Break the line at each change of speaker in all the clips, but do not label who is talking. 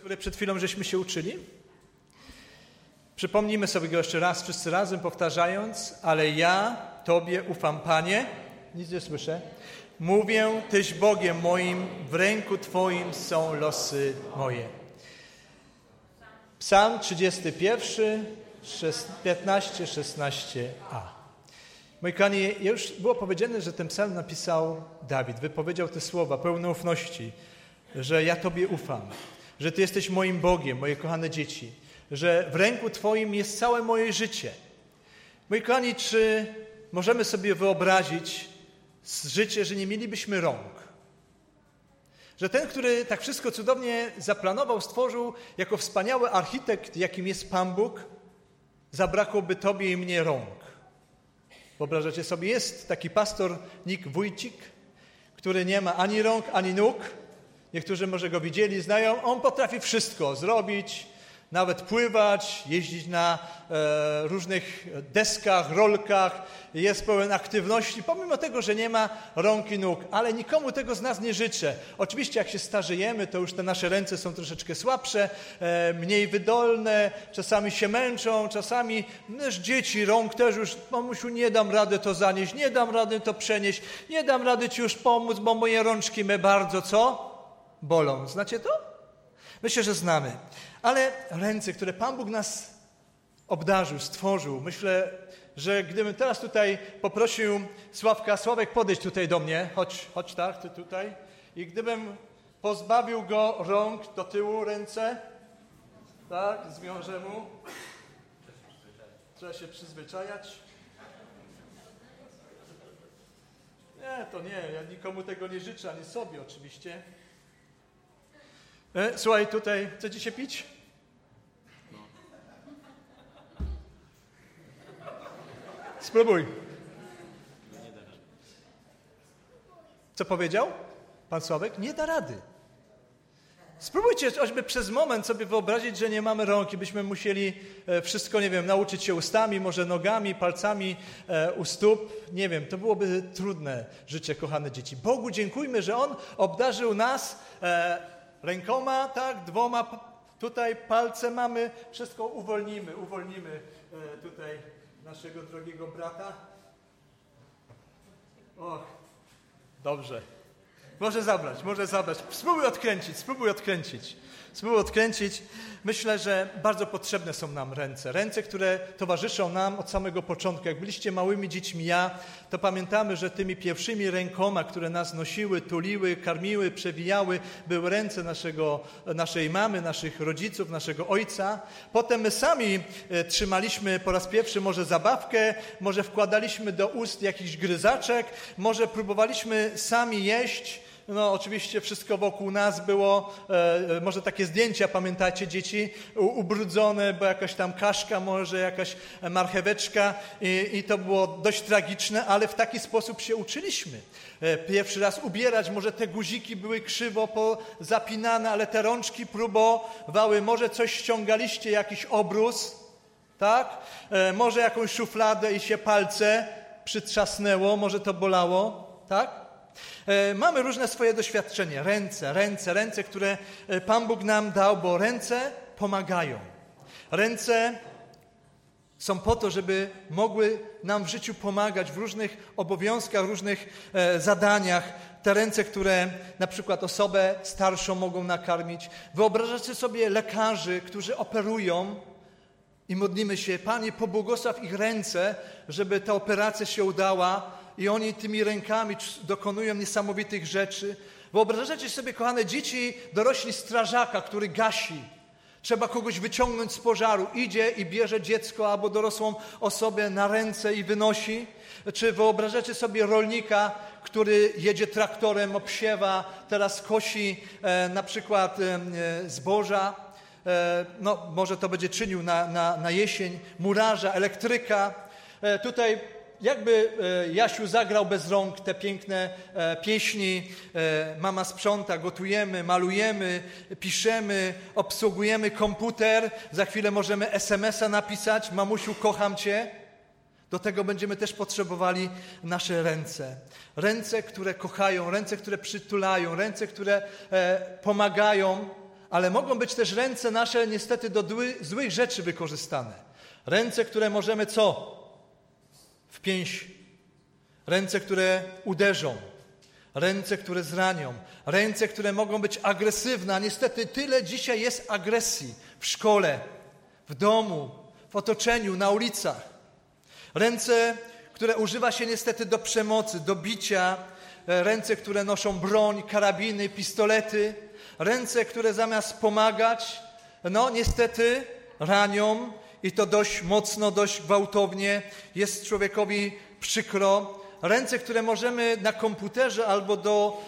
który przed chwilą żeśmy się uczyli? Przypomnijmy sobie go jeszcze raz, wszyscy razem powtarzając, ale ja Tobie ufam, Panie, nic nie słyszę, mówię, Tyś Bogiem moim, w ręku Twoim są losy moje. Psalm 31, 15-16a. Moi kochani, już było powiedziane, że ten psalm napisał Dawid, wypowiedział te słowa pełne ufności, że ja Tobie ufam, że Ty jesteś moim Bogiem, moje kochane dzieci, że w ręku Twoim jest całe moje życie. Moi kochani, czy możemy sobie wyobrazić życie, że nie mielibyśmy rąk? Że ten, który tak wszystko cudownie zaplanował, stworzył jako wspaniały architekt, jakim jest Pan Bóg, zabrakłoby Tobie i mnie rąk. Wyobrażacie sobie, jest taki pastor Nick Wójcik, który nie ma ani rąk, ani nóg. Niektórzy może go widzieli, znają. On potrafi wszystko zrobić, nawet pływać, jeździć na różnych deskach, rolkach. Jest pełen aktywności, pomimo tego, że nie ma rąk i nóg. Ale nikomu tego z nas nie życzę. Oczywiście jak się starzejemy, to już te nasze ręce są troszeczkę słabsze, mniej wydolne, czasami się męczą, czasami też dzieci rąk też już, mamusiu, nie dam rady to zanieść, nie dam rady to przenieść, nie dam rady Ci już pomóc, bo moje rączki mnie bardzo, co? Bolą. Znacie to? Myślę, że znamy. Ale ręce, które Pan Bóg nas obdarzył, stworzył, myślę, że gdybym teraz tutaj poprosił Sławka, Sławek, podejdź tutaj do mnie, chodź tak, ty tutaj, i gdybym pozbawił go rąk do tyłu, ręce, tak, zwiążę mu, trzeba się przyzwyczajać. Nie, to nie, ja nikomu tego nie życzę, ani sobie oczywiście. Słuchaj, tutaj, chcecie się pić? Spróbuj. Co powiedział pan Sławek? Nie da rady. Spróbujcie choćby przez moment sobie wyobrazić, że nie mamy rąk i byśmy musieli wszystko, nie wiem, nauczyć się ustami, może nogami, palcami u stóp. Nie wiem, to byłoby trudne życie, kochane dzieci. Bogu dziękujmy, że On obdarzył nas rękoma, tak, dwoma, tutaj palce mamy, wszystko uwolnimy tutaj naszego drogiego brata. Och, dobrze. Może zabrać. Spróbuj odkręcić. Myślę, że bardzo potrzebne są nam ręce. Ręce, które towarzyszą nam od samego początku. Jak byliście małymi dziećmi, to pamiętamy, że tymi pierwszymi rękoma, które nas nosiły, tuliły, karmiły, przewijały, były ręce naszej mamy, naszych rodziców, naszego ojca. Potem my sami trzymaliśmy po raz pierwszy może zabawkę, może wkładaliśmy do ust jakiś gryzaczek, może próbowaliśmy sami jeść. No oczywiście wszystko wokół nas było, może takie zdjęcia, pamiętacie dzieci, ubrudzone, bo jakaś tam kaszka, może jakaś marcheweczka i to było dość tragiczne, ale w taki sposób się uczyliśmy. Pierwszy raz ubierać, może te guziki były krzywo zapinane, ale te rączki próbowały, może coś ściągaliście, jakiś obrus, tak? Może jakąś szufladę i się palce przytrzasnęło, może to bolało, tak? Mamy różne swoje doświadczenia. Ręce, które Pan Bóg nam dał, bo ręce pomagają. Ręce są po to, żeby mogły nam w życiu pomagać w różnych obowiązkach, różnych zadaniach. Te ręce, które na przykład osobę starszą mogą nakarmić. Wyobrażacie sobie lekarzy, którzy operują i modlimy się, Panie, pobłogosław ich ręce, żeby ta operacja się udała, i oni tymi rękami dokonują niesamowitych rzeczy. Wyobrażacie sobie, kochane dzieci, dorośli strażaka, który gasi. Trzeba kogoś wyciągnąć z pożaru. Idzie i bierze dziecko albo dorosłą osobę na ręce i wynosi. Czy wyobrażacie sobie rolnika, który jedzie traktorem, obsiewa, teraz kosi na przykład zboża. No, może to będzie czynił na jesień. Murarza, elektryka. Tutaj jakby Jasiu zagrał bez rąk te piękne pieśni, mama sprząta, gotujemy, malujemy, piszemy, obsługujemy komputer, za chwilę możemy SMS-a napisać, mamusiu, kocham Cię. Do tego będziemy też potrzebowali nasze ręce. Ręce, które kochają, ręce, które przytulają, ręce, które pomagają, ale mogą być też ręce nasze niestety do złych rzeczy wykorzystane. Ręce, które możemy co? Wpięć. Ręce, które uderzą. Ręce, które zranią. Ręce, które mogą być agresywne. A niestety tyle dzisiaj jest agresji w szkole, w domu, w otoczeniu, na ulicach. Ręce, które używa się niestety do przemocy, do bicia. Ręce, które noszą broń, karabiny, pistolety. Ręce, które zamiast pomagać, niestety ranią i to dość mocno, dość gwałtownie. Jest człowiekowi przykro. Ręce, które możemy na komputerze albo do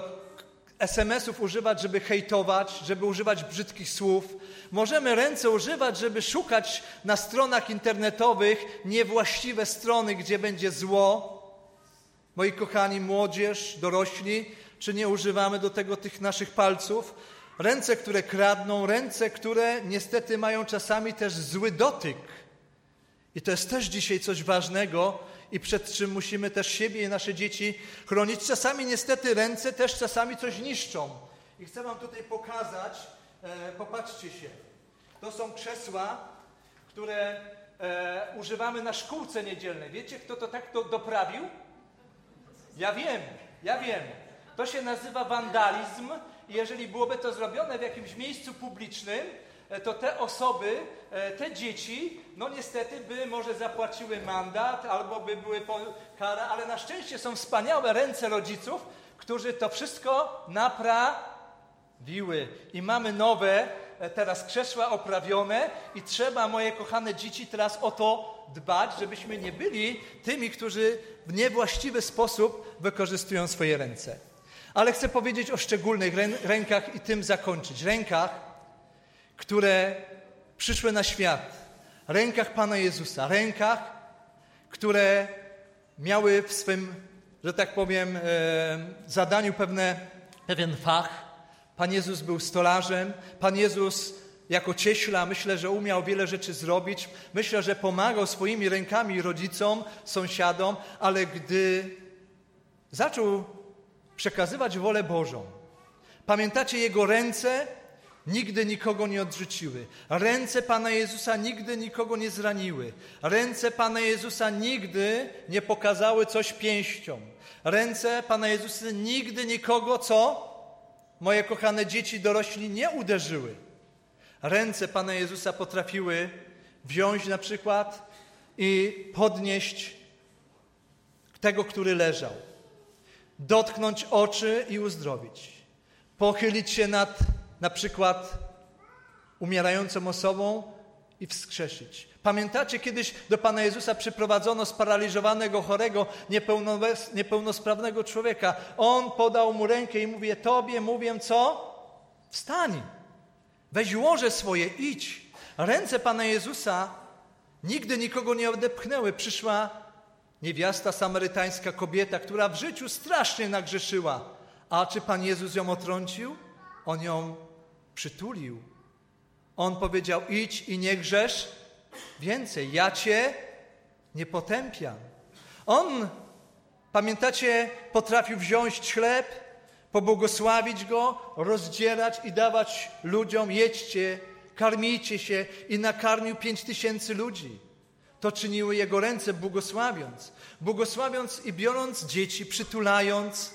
SMS-ów używać, żeby hejtować, żeby używać brzydkich słów. Możemy ręce używać, żeby szukać na stronach internetowych niewłaściwe strony, gdzie będzie zło. Moi kochani, młodzież, dorośli, czy nie używamy do tego tych naszych palców? Ręce, które kradną, ręce, które niestety mają czasami też zły dotyk. I to jest też dzisiaj coś ważnego i przed czym musimy też siebie i nasze dzieci chronić. Czasami niestety ręce też czasami coś niszczą. I chcę wam tutaj pokazać, popatrzcie się. To są krzesła, które używamy na szkółce niedzielnej. Wiecie, kto to tak doprawił? Ja wiem. To się nazywa wandalizm i jeżeli byłoby to zrobione w jakimś miejscu publicznym, to te osoby, te dzieci, niestety by może zapłaciły mandat albo by były kara, ale na szczęście są wspaniałe ręce rodziców, którzy to wszystko naprawiły. I mamy nowe teraz krzesła oprawione i trzeba, moje kochane dzieci, teraz o to dbać, żebyśmy nie byli tymi, którzy w niewłaściwy sposób wykorzystują swoje ręce. Ale chcę powiedzieć o szczególnych rękach i tym zakończyć. Rękach, które przyszły na świat. Rękach Pana Jezusa. Rękach, które miały w swym, że tak powiem, zadaniu pewien fach. Pan Jezus był stolarzem. Pan Jezus jako cieśla, myślę, że umiał wiele rzeczy zrobić. Myślę, że pomagał swoimi rękami rodzicom, sąsiadom, ale gdy zaczął przekazywać wolę Bożą, pamiętacie, Jego ręce nigdy nikogo nie odrzuciły. Ręce Pana Jezusa nigdy nikogo nie zraniły. Ręce Pana Jezusa nigdy nie pokazały coś pięścią. Ręce Pana Jezusa nigdy nikogo, moje kochane dzieci, dorośli, nie uderzyły. Ręce Pana Jezusa potrafiły wziąć na przykład i podnieść tego, który leżał. Dotknąć oczy i uzdrowić. Pochylić się nad na przykład umierającą osobą i wskrzesić. Pamiętacie, kiedyś do Pana Jezusa przyprowadzono sparaliżowanego, chorego, niepełnosprawnego człowieka. On podał mu rękę i mówi: Tobie mówię co? Wstań, weź łoże swoje, idź. Ręce Pana Jezusa nigdy nikogo nie odepchnęły. Przyszła niewiasta samarytańska, kobieta, która w życiu strasznie nagrzeszyła. A czy Pan Jezus ją otrącił? On ją przytulił. On powiedział: idź i nie grzesz więcej. Ja Cię nie potępiam. On, pamiętacie, potrafił wziąć chleb, pobłogosławić go, rozdzierać i dawać ludziom: jedźcie, karmijcie się, i nakarmił 5000 ludzi. To czyniły Jego ręce, błogosławiąc i biorąc dzieci, przytulając.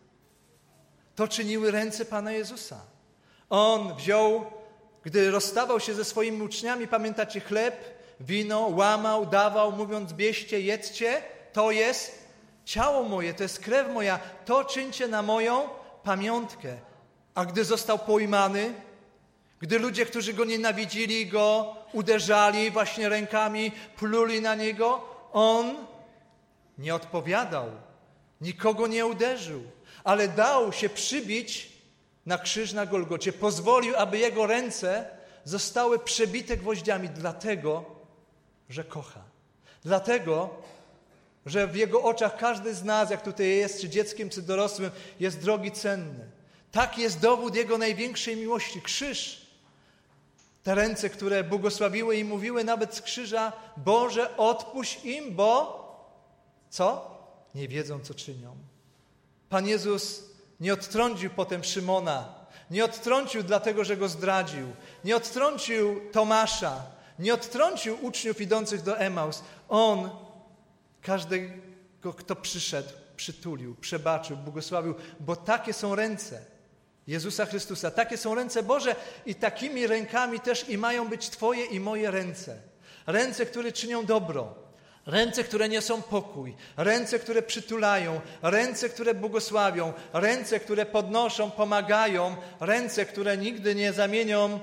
To czyniły ręce Pana Jezusa. On wziął, gdy rozstawał się ze swoimi uczniami, pamiętacie, chleb, wino, łamał, dawał, mówiąc: bierzcie, jedzcie, to jest ciało moje, to jest krew moja, to czyńcie na moją pamiątkę. A gdy został pojmany, gdy ludzie, którzy go nienawidzili, go uderzali właśnie rękami, pluli na niego, on nie odpowiadał, nikogo nie uderzył, ale dał się przybić na krzyż na Golgocie. Pozwolił, aby jego ręce zostały przebite gwoździami, dlatego, że kocha. Dlatego, że w jego oczach każdy z nas, jak tutaj jest, czy dzieckiem, czy dorosłym, jest drogi, cenny. Tak jest dowód jego największej miłości. Krzyż. Te ręce, które błogosławiły i mówiły nawet z krzyża: Boże, odpuść im, bo co? Nie wiedzą, co czynią. Pan Jezus nie odtrącił potem Szymona. Nie odtrącił dlatego, że go zdradził. Nie odtrącił Tomasza. Nie odtrącił uczniów idących do Emaus. On każdego, kto przyszedł, przytulił, przebaczył, błogosławił, bo takie są ręce Jezusa Chrystusa. Takie są ręce Boże i takimi rękami też i mają być Twoje i moje ręce. Ręce, które czynią dobro. Ręce, które niosą pokój. Ręce, które przytulają. Ręce, które błogosławią. Ręce, które podnoszą, pomagają. Ręce, które nigdy nie zamienią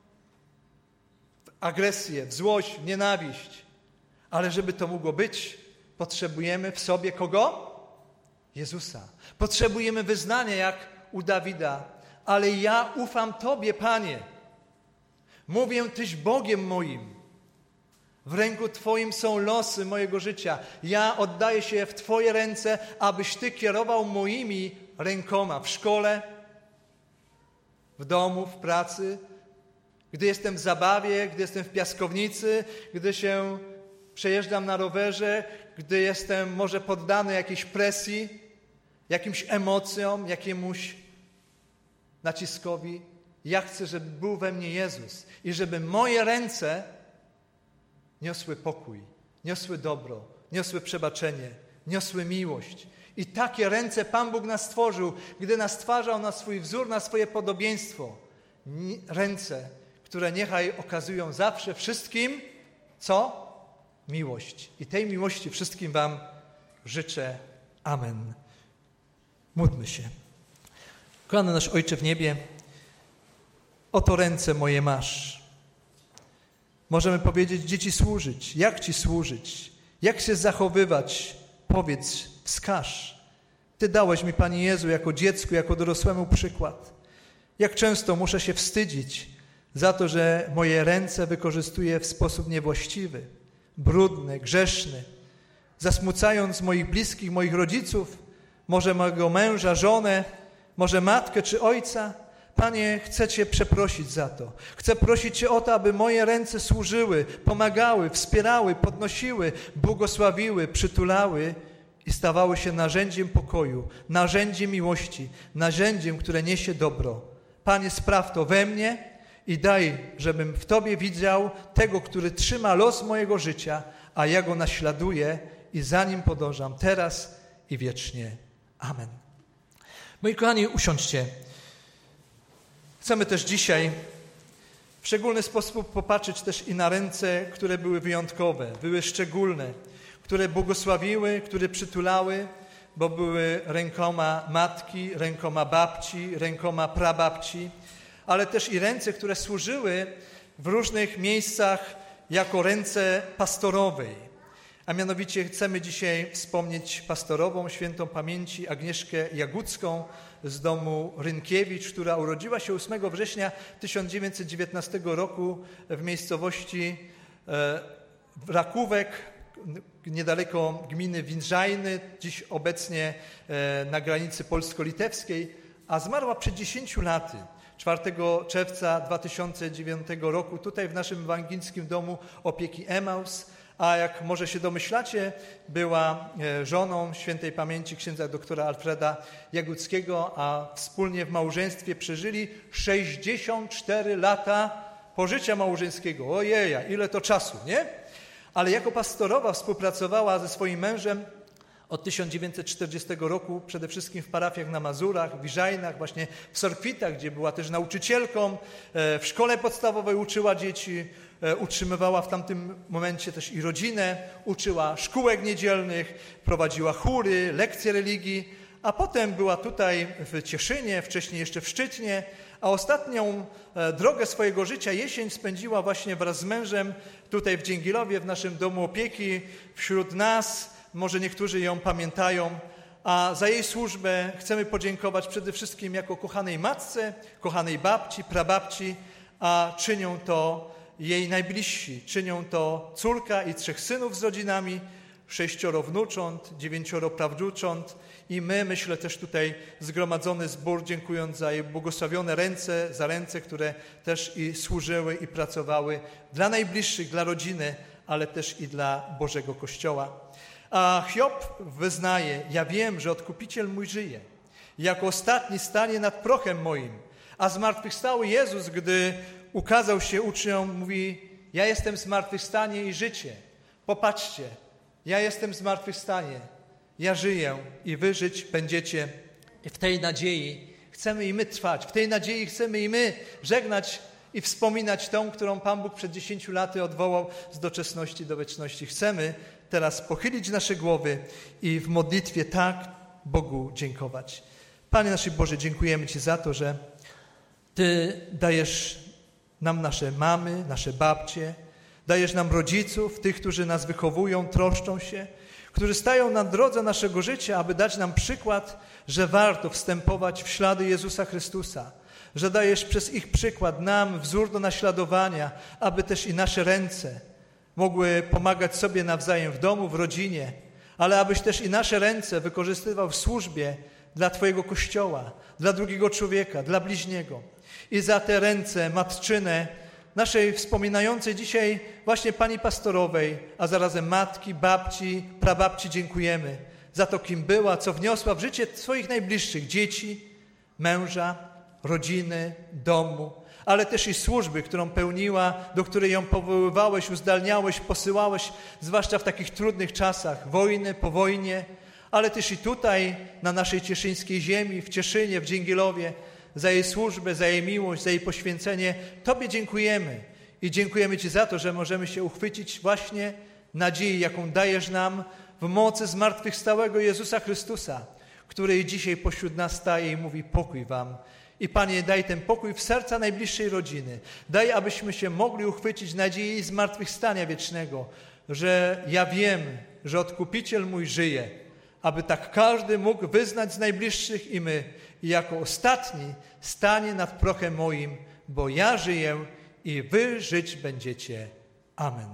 w agresję, w złość, w nienawiść. Ale żeby to mogło być, potrzebujemy w sobie kogo? Jezusa. Potrzebujemy wyznania jak u Dawida. Ale ja ufam Tobie, Panie. Mówię, Tyś Bogiem moim. W ręku Twoim są losy mojego życia. Ja oddaję się w Twoje ręce, abyś Ty kierował moimi rękoma w szkole, w domu, w pracy, gdy jestem w zabawie, gdy jestem w piaskownicy, gdy się przejeżdżam na rowerze, gdy jestem może poddany jakiejś presji, jakimś emocjom, jakiemuś naciskowi. Ja chcę, żeby był we mnie Jezus i żeby moje ręce niosły pokój, niosły dobro, niosły przebaczenie, niosły miłość. I takie ręce Pan Bóg nas stworzył, gdy nas stwarzał na swój wzór, na swoje podobieństwo. Ręce, które niechaj okazują zawsze wszystkim, co? Miłość. I tej miłości wszystkim Wam życzę. Amen. Módlmy się. Kochany nasz Ojcze w niebie, oto ręce moje masz. Możemy powiedzieć, gdzie Ci służyć, jak Ci służyć, jak się zachowywać. Powiedz, wskaż. Ty dałeś mi, Panie Jezu, jako dziecku, jako dorosłemu przykład. Jak często muszę się wstydzić za to, że moje ręce wykorzystuję w sposób niewłaściwy, brudny, grzeszny, zasmucając moich bliskich, moich rodziców, może mojego męża, żonę, może matkę czy ojca. Panie, chcę Cię przeprosić za to. Chcę prosić Cię o to, aby moje ręce służyły, pomagały, wspierały, podnosiły, błogosławiły, przytulały i stawały się narzędziem pokoju, narzędziem miłości, narzędziem, które niesie dobro. Panie, spraw to we mnie i daj, żebym w Tobie widział tego, który trzyma los mojego życia, a ja go naśladuję i za nim podążam teraz i wiecznie. Amen. Moi kochani, usiądźcie. Chcemy też dzisiaj w szczególny sposób popatrzeć też i na ręce, które były wyjątkowe, były szczególne, które błogosławiły, które przytulały, bo były rękoma matki, rękoma babci, rękoma prababci, ale też i ręce, które służyły w różnych miejscach jako ręce pastorowej. A mianowicie chcemy dzisiaj wspomnieć pastorową świętą pamięci Agnieszkę Jagucką z domu Rynkiewicz, która urodziła się 8 września 1919 roku w miejscowości Rakówek, niedaleko gminy Windrzajny, dziś obecnie na granicy polsko-litewskiej, a zmarła przed 10 laty, 4 czerwca 2009 roku, tutaj w naszym ewangelickim domu opieki Emaus, a jak może się domyślacie, była żoną świętej pamięci księdza doktora Alfreda Jaguckiego, a wspólnie w małżeństwie przeżyli 64 lata pożycia małżeńskiego. Ojeja, ile to czasu, nie? Ale jako pastorowa współpracowała ze swoim mężem od 1940 roku, przede wszystkim w parafiach na Mazurach, w Iżajnach, właśnie w Sorkwitach, gdzie była też nauczycielką, w szkole podstawowej uczyła dzieci, utrzymywała w tamtym momencie też i rodzinę, uczyła szkółek niedzielnych, prowadziła chóry, lekcje religii, a potem była tutaj w Cieszynie, wcześniej jeszcze w Szczytnie, a ostatnią drogę swojego życia, jesień, spędziła właśnie wraz z mężem tutaj w Dzięgilowie, w naszym domu opieki, wśród nas. Może niektórzy ją pamiętają, a za jej służbę chcemy podziękować przede wszystkim jako kochanej matce, kochanej babci, prababci, a czynią to jej najbliżsi. Czynią to córka i 3 synów z rodzinami, 6 wnucząt, 9 prawnucząt i my, myślę, też tutaj zgromadzony zbór, dziękując za jej błogosławione ręce, za ręce, które też i służyły i pracowały dla najbliższych, dla rodziny, ale też i dla Bożego Kościoła. A Hiob wyznaje, ja wiem, że Odkupiciel mój żyje. Jako ostatni stanie nad prochem moim, A zmartwychwstały Jezus, gdy ukazał się uczniom, mówi: ja jestem zmartwychwstanie i życie. Popatrzcie, ja jestem zmartwychwstanie, ja żyję i wy żyć będziecie. I w tej nadziei chcemy i my trwać, w tej nadziei chcemy i my żegnać i wspominać tą, którą Pan Bóg przed 10 laty odwołał z doczesności do wieczności. Chcemy teraz pochylić nasze głowy i w modlitwie tak Bogu dziękować. Panie nasz Boże, dziękujemy Ci za to, że Ty dajesz nam nasze mamy, nasze babcie, dajesz nam rodziców, tych, którzy nas wychowują, troszczą się, którzy stają na drodze naszego życia, aby dać nam przykład, że warto wstępować w ślady Jezusa Chrystusa, że dajesz przez ich przykład nam wzór do naśladowania, aby też i nasze ręce mogły pomagać sobie nawzajem w domu, w rodzinie, ale abyś też i nasze ręce wykorzystywał w służbie dla Twojego Kościoła, dla drugiego człowieka, dla bliźniego. I za te ręce matczyne naszej wspominającej dzisiaj właśnie pani pastorowej, a zarazem matki, babci, prababci dziękujemy za to, kim była, co wniosła w życie swoich najbliższych dzieci, męża, rodziny, domu, ale też i służby, którą pełniła, do której ją powoływałeś, uzdalniałeś, posyłałeś, zwłaszcza w takich trudnych czasach wojny, po wojnie, ale też i tutaj na naszej cieszyńskiej ziemi, w Cieszynie, w Dzięgielowie, za jej służbę, za jej miłość, za jej poświęcenie. Tobie dziękujemy i dziękujemy Ci za to, że możemy się uchwycić właśnie nadziei, jaką dajesz nam w mocy zmartwychwstałego Jezusa Chrystusa, który dzisiaj pośród nas staje i mówi: pokój wam. I Panie, daj ten pokój w serca najbliższej rodziny. Daj, abyśmy się mogli uchwycić nadziei zmartwychwstania wiecznego, że ja wiem, że Odkupiciel mój żyje, aby tak każdy mógł wyznać z najbliższych i my, i jako ostatni stanie nad prochem moim, bo ja żyję i wy żyć będziecie. Amen.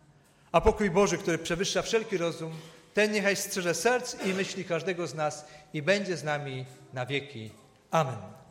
A pokój Boży, który przewyższa wszelki rozum, ten niechaj strzeże serc i myśli każdego z nas i będzie z nami na wieki. Amen.